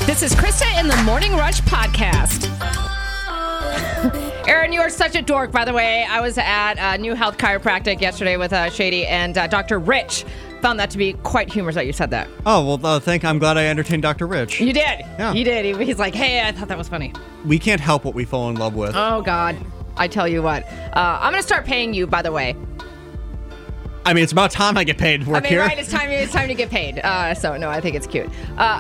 This is Krista in the Morning Rush podcast. Aaron, you are such a dork, by the way. I was at New Health Chiropractic yesterday with Shady, and Dr. Rich found that to be quite humorous that you said that. Oh, well, I'm glad I entertained Dr. Rich. You did. Yeah. You did. He's like, hey, I thought that was funny. We can't help what we fall in love with. Oh, God. I tell you what. I'm going to start paying you, by the way. I mean, it's about time I get paid to work here. Right, it's time to get paid. So, no, I think it's cute.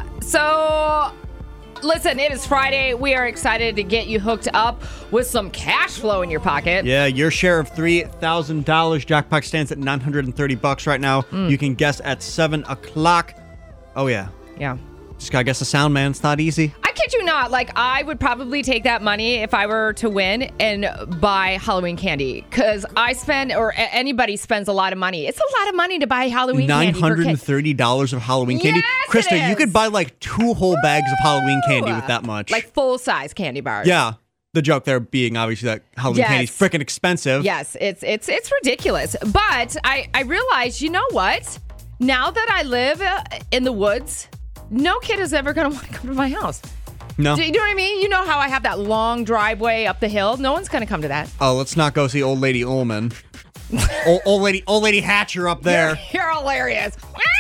So, listen, it is Friday. We are excited to get you hooked up with some cash flow in your pocket. Yeah, your share of $3,000. Jackpot stands at $930 right now. You can guess at 7 o'clock. Oh, yeah. Yeah. Just gotta guess the sound, man. It's not easy. I kid you not. Like, I would probably take that money if I were to win and buy Halloween candy. Because I spend, or anybody spends a lot of money. It's a lot of money to buy Halloween candy. $930 of Halloween candy. Yes, Krista, it is. you could buy like 2 whole bags of Halloween candy with that much. Like full-size candy bars. Yeah. The joke there being obviously that Halloween candy is freaking expensive. Yes, it's ridiculous. But I realized, you know what? Now that I live in the woods, no kid is ever going to want to come to my house. No. Do you know what I mean? You know how I have that long driveway up the hill? No one's going to come to that. Oh, let's not go see Old Lady Ullman. old lady Hatcher up there. You're hilarious.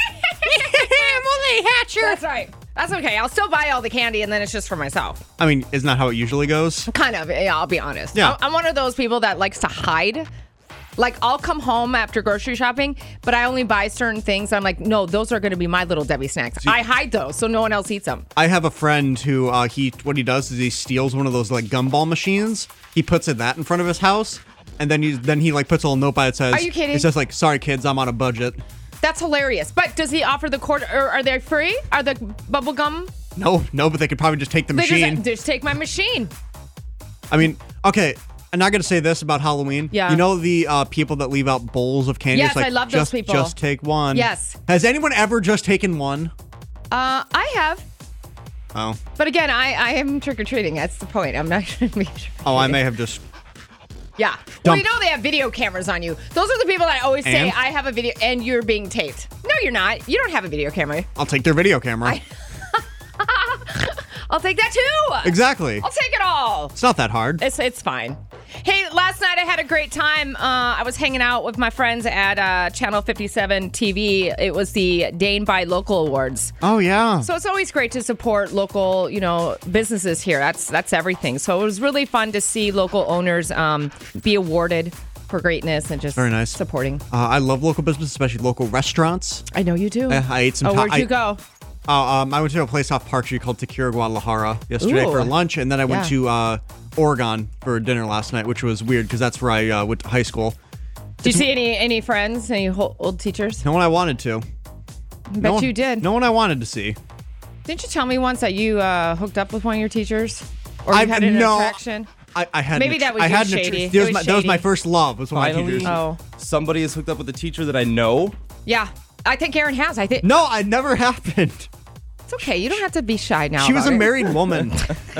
Old Lady Hatcher. That's right. That's okay. I'll still buy all the candy, and then it's just for myself. I mean, isn't that how it usually goes? Kind of. Yeah, I'll be honest. Yeah. I'm one of those people that likes to hide. Like, I'll come home after grocery shopping, but I only buy certain things. I'm like, no, those are going to be my little Debbie snacks. I hide those so no one else eats them. I have a friend who, what he does is he steals one of those, like, gumball machines. He puts that in front of his house, and then he like, puts a little note by it says... Are you kidding? It says, like, sorry, kids, I'm on a budget. That's hilarious. But does he offer the quarter, or are they free? Are the bubble gum? No, but they could probably just take the machine. Just take my machine. I mean, okay... I'm not going to say this about Halloween. Yeah. You know the people that leave out bowls of candy? Yes, It's like, I love those people. Just take one. Yes. Has anyone ever just taken one? I have. Oh. But again, I am trick-or-treating. That's the point. I'm not going to be trick-or-treating. Oh, I may have just... Yeah. Well, you know they have video cameras on you. Those are the people that always say, And? I have a video, and you're being taped. No, you're not. You don't have a video camera. I'll take their video camera. I'll take that too. Exactly. I'll take it all. It's not that hard. It's fine. Hey, last night I had a great time. I was hanging out with my friends at Channel 57 TV. It was the Dane Buy Local Awards. Oh, yeah. So it's always great to support local, businesses here. That's everything. So it was really fun to see local owners be awarded for greatness and just Very nice. supporting. I love local business, especially local restaurants. I know you do. I ate some... Oh, where'd you go? I went to a place off Park Street called Tequila Guadalajara yesterday Ooh. for lunch, and then I went Yeah. to Oregon for dinner last night, which was weird because that's where I went to high school. Did you see any friends, any old teachers? No one I wanted to. Bet you did. No one I wanted to see. Didn't you tell me once that you hooked up with one of your teachers? Or you had an attraction? I had Maybe that was you, Shady. That was my first love. Was one of my Finally? teachers. Oh. Somebody is hooked up with a teacher that I know. Yeah. I think Aaron has. No, it never happened. It's okay. You don't have to be shy now. She was a about it. married woman.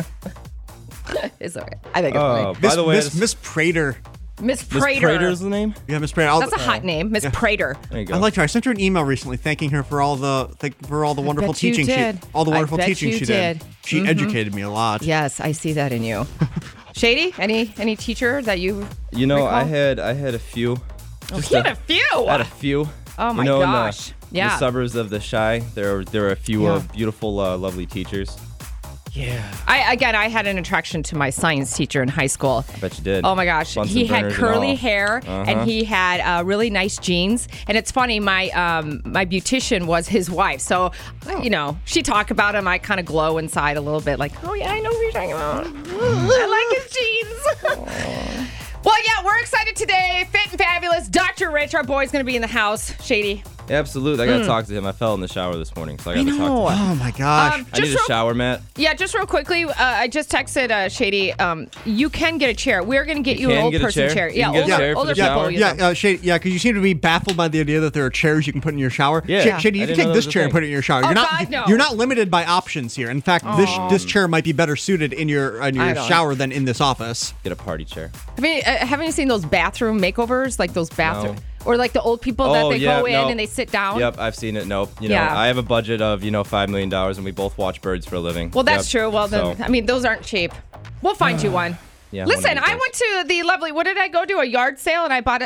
It's okay. I think it's funny. By the way, Miss Prater. Miss Miss Prater. Prater's the name? Yeah, Miss Prater. That's a hot name. Miss Prater. There you go. I liked her. I sent her an email recently thanking her for all the wonderful bet you teaching did. all the I wonderful bet teaching you she did. did. She educated me a lot. Yes, I see that in you. Shady, any teacher that you You know, recall? I had a few. He had a few. I had a few. Oh my you know, gosh. In Yeah. the suburbs of the Chi, there were a few Yeah. beautiful, lovely teachers. Yeah. I had an attraction to my science teacher in high school. I bet you did. Oh my gosh. Bunsen He had burners and curly all. hair and he had really nice jeans. And it's funny, my beautician was his wife. So, she talked about him. I kind of glow inside a little bit like, oh yeah, I know who you're talking about. I like his jeans. Well, yeah, we're excited today. Fit and fabulous. Dr. Rich, our boy's going to be in the house. Shady. Absolutely. I got to talk to him. I fell in the shower this morning, so I got to talk to him. Oh my gosh. I need a shower mat. Yeah, just real quickly, I just texted Shady. You can get a chair. We're going to get you an can old get a person chair? chair. You Yeah, can get a chair for older the people. shower? use them. Because you seem to be baffled by the idea that there are chairs you can put in your shower. Yeah. Shady, you I can didn't take know this that was a chair and thing. put it in your shower. Oh, You're not God, no. you're not limited by options here. In fact, this chair might be better suited in your I don't. shower than in this office. Get a party chair. Haven't you seen those bathroom makeovers? Like those bathroom. No. Or like the old people that they go in and they sit down? Yep, I've seen it. Nope. You know, Yeah. I have a budget of, $5 million, and we both watch birds for a living. Well, that's Yep. true. Well, So, those aren't cheap. We'll find you one. yeah, Listen, one of these I went to the lovely, what did I go to? A yard sale, and I bought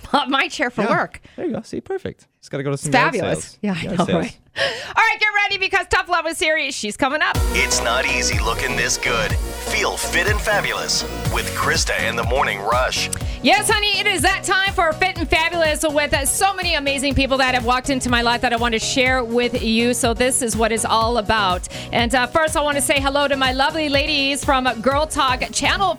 my chair for work. There you go. See, perfect. Just got to go to some It's yard fabulous. sales. Yeah, I Yard know, sales. right? All right, get ready because Tough Love is serious. She's coming up. It's not easy looking this good. Feel fit and fabulous with Krista and the Morning Rush. Yes, honey, it is that time for Fit and Fabulous with so many amazing people that have walked into my life that I want to share with you. So this is what it's all about. And first, I want to say hello to my lovely ladies from Girl Talk Channel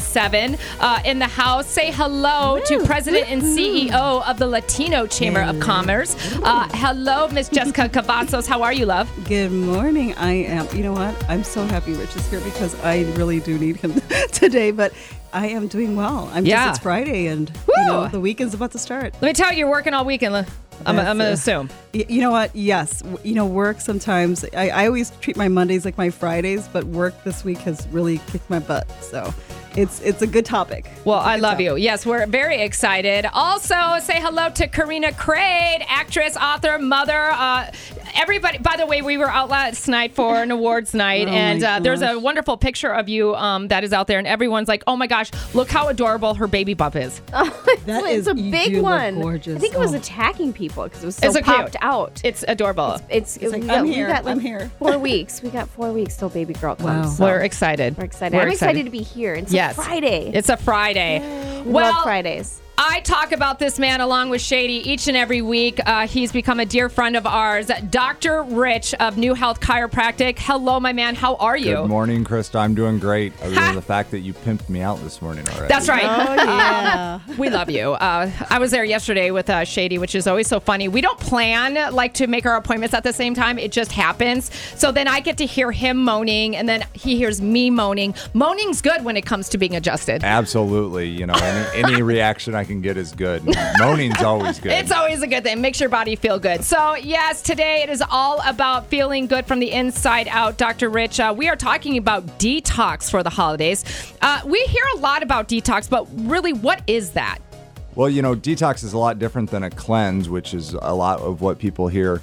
57 in the house. Say hello to President and CEO of the Latino Chamber of Commerce. Hello, Miss Jessica Cavazos. How are you, love? Good morning. I am. You know what? I'm so happy Rich is here because I really do need him today. But I am doing well. It's Friday and the weekend's about to start. Let me tell you, you're working all weekend. I'm going to assume. You know what? Yes. Work sometimes. I always treat my Mondays like my Fridays, but work this week has really kicked my butt. So it's a good topic. Well, I love you. Yes, we're very excited. Also, say hello to Karina Craig, actress, author, mother. Everybody, by the way, we were out last night for an awards night, and there's a wonderful picture of you that is out there, and everyone's like, oh my gosh, look how adorable her baby bump is. It's a big one. Gorgeous. I think it was attacking people because it was so so popped cute. out. It's adorable. It's like, we I'm we here. got I'm here. 4 weeks. We got 4 weeks till baby girl comes. Wow. So We're excited. we're excited. I'm excited to be here. It's a Friday. It's a Friday. We love Fridays. I talk about this man along with Shady each and every week. He's become a dear friend of ours, Dr. Rich of New Health Chiropractic. Hello, my man. How are you? Good morning, Krista. I'm doing great. Other than the fact that you pimped me out this morning already. That's right. Oh, yeah. We love you. I was there yesterday with Shady, which is always so funny. We don't plan to make our appointments at the same time. It just happens. So then I get to hear him moaning, and then he hears me moaning. Moaning's good when it comes to being adjusted. Absolutely. Any reaction I can get is good. Moaning's always good. It's always a good thing. Makes your body feel good. So, yes, today it is all about feeling good from the inside out. Dr. Rich, we are talking about detox for the holidays. We hear a lot about detox, but really, what is that? Well, detox is a lot different than a cleanse, which is a lot of what people hear.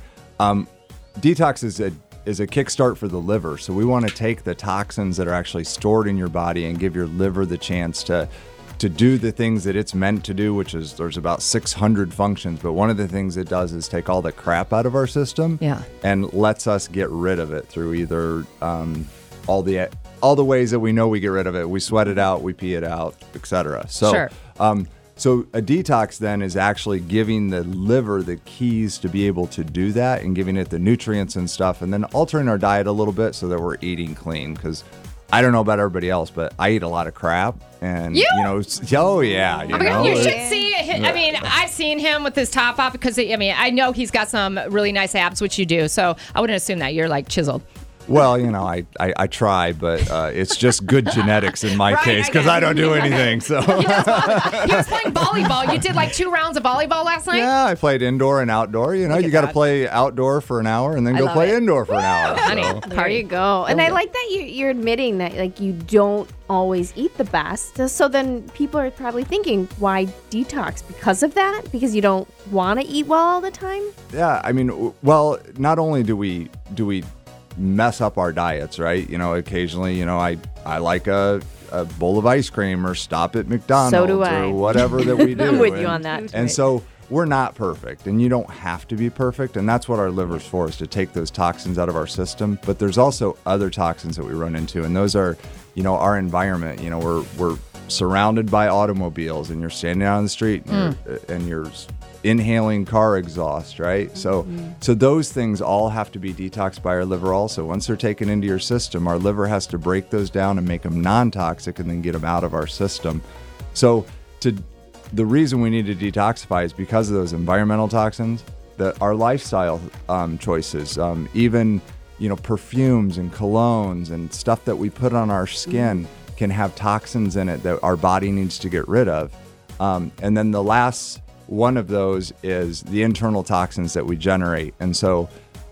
Detox is a kickstart for the liver. So we want to take the toxins that are actually stored in your body and give your liver the chance to do the things that it's meant to do, which is there's about 600 functions. But one of the things it does is take all the crap out of our system and lets us get rid of it through either all the ways that we know we get rid of it. We sweat it out, we pee it out, etc. So, Sure. So a detox then is actually giving the liver the keys to be able to do that and giving it the nutrients and stuff, and then altering our diet a little bit so that we're eating clean. Because I don't know about everybody else, but I eat a lot of crap. And, oh, yeah. You should see. I've seen him with his top off because, I know he's got some really nice abs, which you do. So I wouldn't assume that you're like chiseled. Well, I try, but it's just good genetics in my case because I don't do anything. So He was playing volleyball. You did like 2 rounds of volleyball last night? yeah, I played indoor and outdoor. You got to play outdoor for an hour and then go play indoor for an hour. Honey, So. There you go. And I like that you're admitting that you don't always eat the best. So then people are probably thinking, why detox? Because of that? Because you don't want to eat well all the time? Yeah, well, not only do we mess up our diets, right? Occasionally, I like a bowl of ice cream or stop at McDonald's So do I. or whatever that we do. I'm with you on that. And so we're not perfect, and you don't have to be perfect, and that's what our liver's for, is to take those toxins out of our system. But there's also other toxins that we run into, and those are, our environment. We're surrounded by automobiles, and you're standing out on the street, and you're inhaling car exhaust, right? So those things all have to be detoxed by our liver also. Once they're taken into your system, our liver has to break those down and make them non-toxic and then get them out of our system. So the reason we need to detoxify is because of those environmental toxins, that our lifestyle choices, even perfumes and colognes and stuff that we put on our skin can have toxins in it that our body needs to get rid of. And then the last one of those is the internal toxins that we generate. And so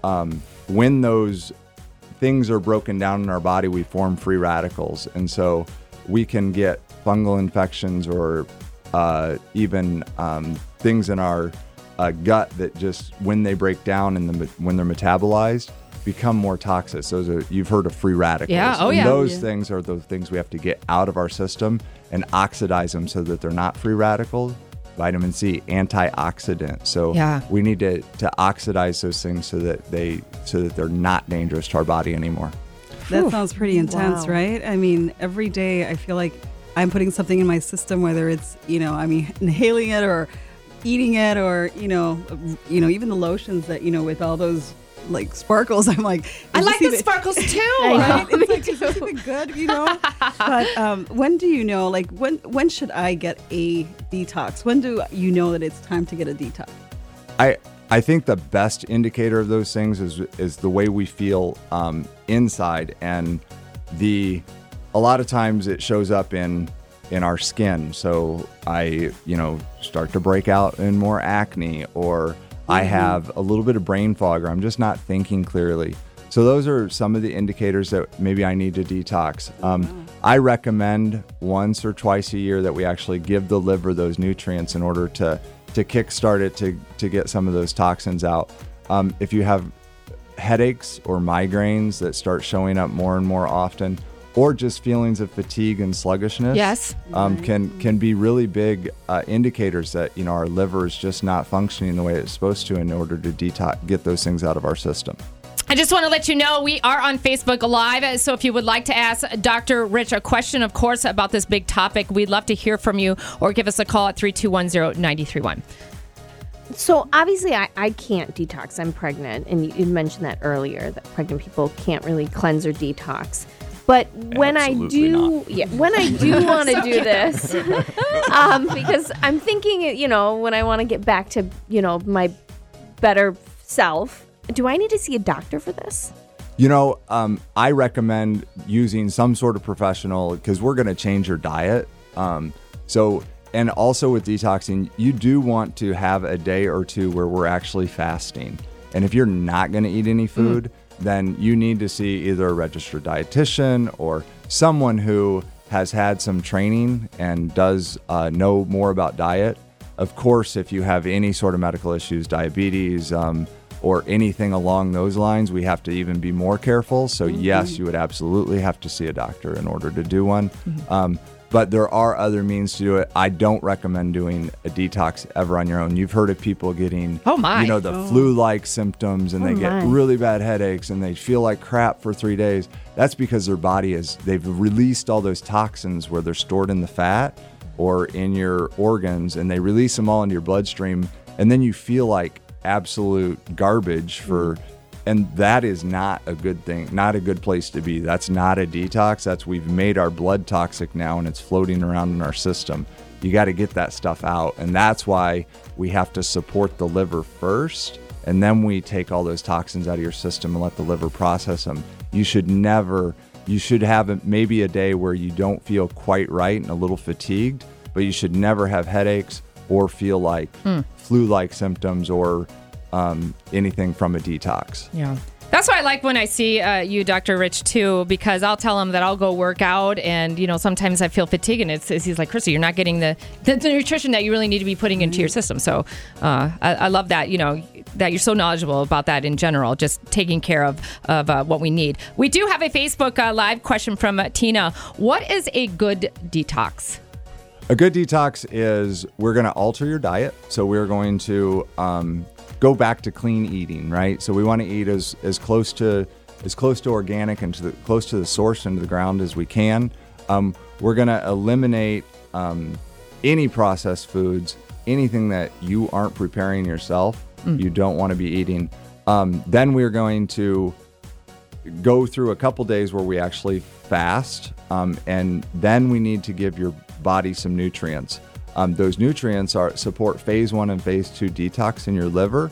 when those things are broken down in our body, we form free radicals. And so we can get fungal infections or even things in our gut that just, when they break down and when they're metabolized, become more toxic. So you've heard of free radicals. Yeah. Oh, and yeah. those things are the things we have to get out of our system and oxidize them so that they're not free radicals. Vitamin C, antioxidant. So we need to oxidize those things so that they're not dangerous to our body anymore. That sounds pretty intense, right? I mean, every day I feel like I'm putting something in my system, whether it's, inhaling it or eating it or, even the lotions that, with all those like sparkles. I'm like, I like the sparkles too. Right? It's like, is this even good, But when do you know, like when should I get a detox? When do you know that it's time to get a detox? I think the best indicator of those things is the way we feel inside, and a lot of times it shows up in our skin. So I start to break out in more acne, or I have a little bit of brain fog, or I'm just not thinking clearly. So those are some of the indicators that maybe I need to detox. I recommend once or twice a year that we actually give the liver those nutrients in order to kickstart it to get some of those toxins out. If you have headaches or migraines that start showing up more and more often, or just feelings of fatigue and sluggishness, can be really big indicators that our liver is just not functioning the way it's supposed to in order to get those things out of our system. I just want to let you know we are on Facebook Live, so if you would like to ask Dr. Rich a question, of course, about this big topic, we'd love to hear from you, or give us a call at 321-0931. So obviously I can't detox. I'm pregnant, and you mentioned that earlier, that pregnant people can't really cleanse or detox. But when I do want to do this, because I'm thinking, when I want to get back to, my better self, do I need to see a doctor for this? I recommend using some sort of professional, because we're going to change your diet. And also with detoxing, you do want to have a day or two where we're actually fasting. And if you're not going to eat any food, then you need to see either a registered dietitian or someone who has had some training and does know more about diet. Of course, if you have any sort of medical issues, diabetes, or anything along those lines, we have to even be more careful. So yes, you would absolutely have to see a doctor in order to do one. But there are other means to do it. I don't recommend doing a detox ever on your own. You've heard of people getting, the flu-like symptoms, and they get really bad headaches, and they feel like crap for 3 days. That's because their body they've released all those toxins where they're stored in the fat or in your organs, and they release them all into your bloodstream, and then you feel like absolute garbage and that is not a good thing, not a good place to be. That's not a detox. We've made our blood toxic now, and it's floating around in our system. You got to get that stuff out, and that's why we have to support the liver first, and then we take all those toxins out of your system and let the liver process them. You should have maybe a day where you don't feel quite right and a little fatigued, but you should never have headaches or feel like flu-like symptoms or anything from a detox. Yeah. That's why I like when I see you, Dr. Rich, too, because I'll tell him that I'll go work out, and, sometimes I feel fatigue, and he's like, Krista, you're not getting the nutrition that you really need to be putting into your system. So I love that, that you're so knowledgeable about that in general, just taking care of what we need. We do have a Facebook Live question from Tina. What is a good detox? A good detox is we're going to alter your diet. So we're going to go back to clean eating, right? So we want to eat as close to organic and close to the source and to the ground as we can. We're going to eliminate any processed foods, anything that you aren't preparing yourself. You don't want to be eating. Then we're going to go through a couple days where we actually fast, and then we need to give your body some nutrients. Those nutrients support phase 1 and phase 2 detox in your liver.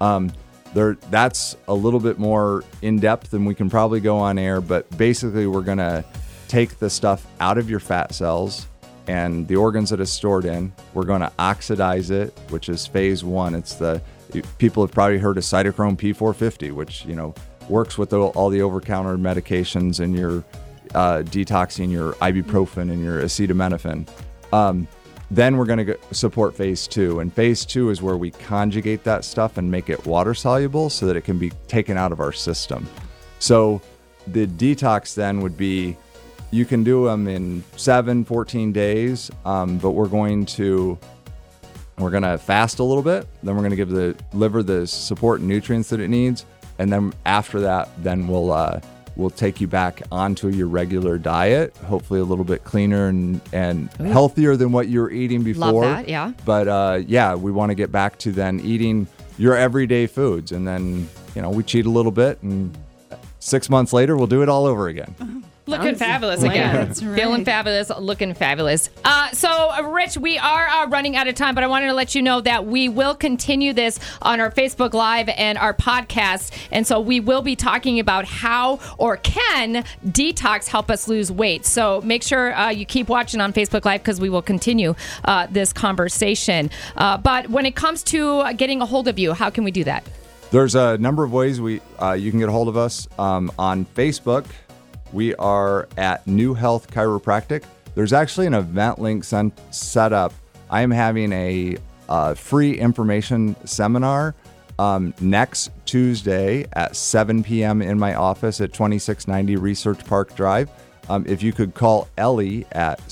That's a little bit more in depth than we can probably go on air, but basically we're going to take the stuff out of your fat cells and the organs that it's stored in. We're going to oxidize it, which is phase 1. People have probably heard of cytochrome P450, which works with all the over-counter medications and your detoxing your ibuprofen and your acetaminophen. Then we're going to support phase 2. And phase 2 is where we conjugate that stuff and make it water soluble so that it can be taken out of our system. So the detox then would be, you can do them in 7-14 days, but we're going to fast a little bit. Then we're going to give the liver the support and nutrients that it needs. And then after that, then we'll take you back onto your regular diet, hopefully a little bit cleaner and healthier than what you were eating before. Love that, yeah. But we want to get back to then eating your everyday foods. And then, we cheat a little bit, and 6 months later, we'll do it all over again. Looking fabulous again. That's right. Feeling fabulous, looking fabulous. So, Rich, we are running out of time, but I wanted to let you know that we will continue this on our Facebook Live and our podcast. And so we will be talking about how or can detox help us lose weight. So make sure you keep watching on Facebook Live because we will continue this conversation. But when it comes to getting a hold of you, how can we do that? There's a number of ways you can get a hold of us. On Facebook, we are at New Health Chiropractic. There's actually an event link set up. I am having a free information seminar next Tuesday at 7 p.m. in my office at 2690 Research Park Drive. If you could call Ellie at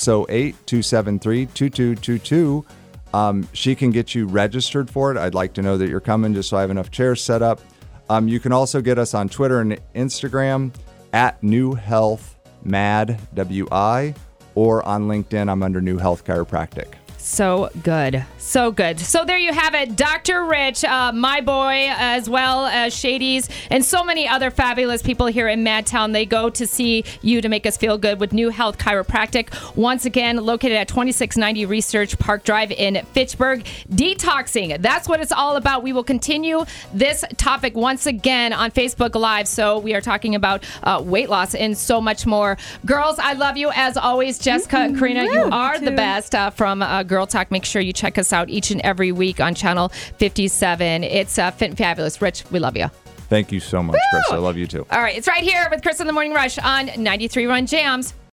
608-273-2222, she can get you registered for it. I'd like to know that you're coming just so I have enough chairs set up. You can also get us on Twitter and Instagram at New Health Mad WI, or on LinkedIn, I'm under New Health Chiropractic. So good. So good. So there you have it. Dr. Rich, my boy, as well as Shady's, and so many other fabulous people here in Madtown. They go to see you to make us feel good with New Health Chiropractic. Once again, located at 2690 Research Park Drive in Fitchburg. Detoxing. That's what it's all about. We will continue this topic once again on Facebook Live. So we are talking about weight loss and so much more. Girls, I love you as always. Jessica and Karina, you are the best from Girl Talk. Make sure you check us out each and every week on Channel 57. It's Fit and Fabulous. Rich, we love you. Thank you so much, Chris. I love you too. All right, it's right here with Chris in the Morning Rush on 93 Run Jams.